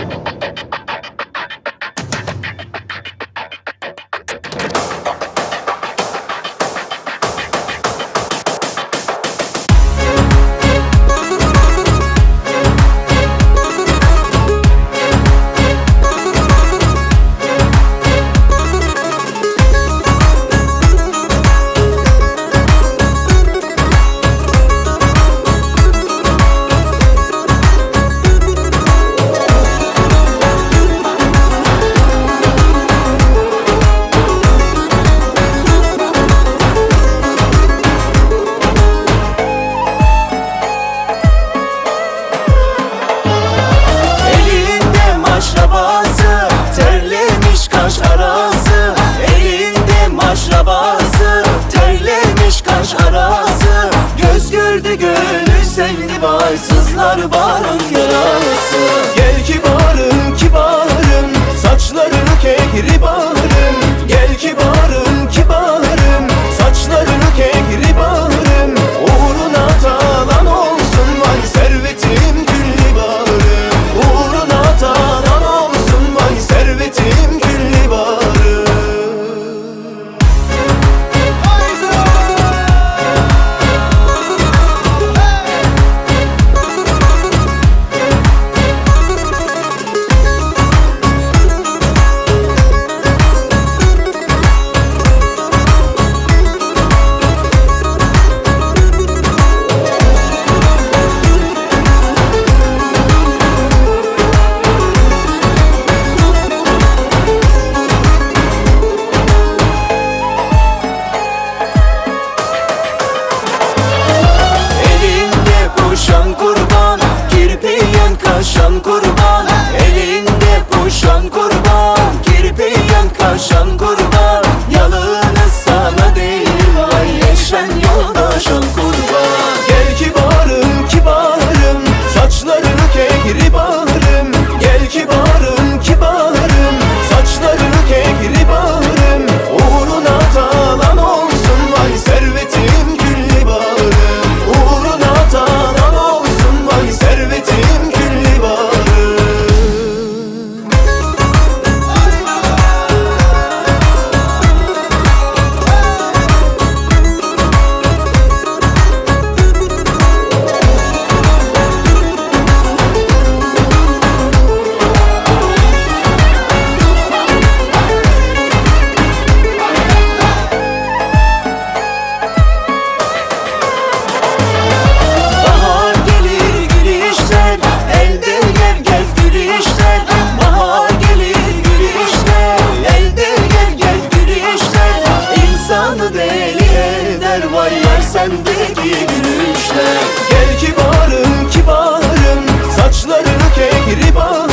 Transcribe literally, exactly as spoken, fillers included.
Terlemiş kaş arası, elinde maşrabası. Terlemiş kaş arası, göz gördü gönül sevdi, varsızlar barın yarası. Gel kibarım kibarım, saçlarını kehribarım. Gel kibarım kibarım, saçlarını kehribarım. Uğruna talan olsun vay servetim küllibarım. Uğruna talan olsun vay servetim küllibarım. Kurban, kirpiyen kaşan kurban, elinde kuşan kurban, kirpiyen kaşan kurban. Yalınız sana değil vay eşen yoldaşın kurban. Gel kibarım kibarım, saçlarını kehribarım. Gel kibarım kibarım, saçlarını kehribarım. Uğruna talan olsun vay servetim küllibarım. Uğruna talan olsun vay servetim küllibarım. Bahar gelir gülüşler, elde yer gel gülüşler. Bahar gelir gülüşler, elde yer gel gülüşler. İnsanı deli eder vay yar sendeki gülüşler. Gel kibarım kibarım, saçlarını kehribarım.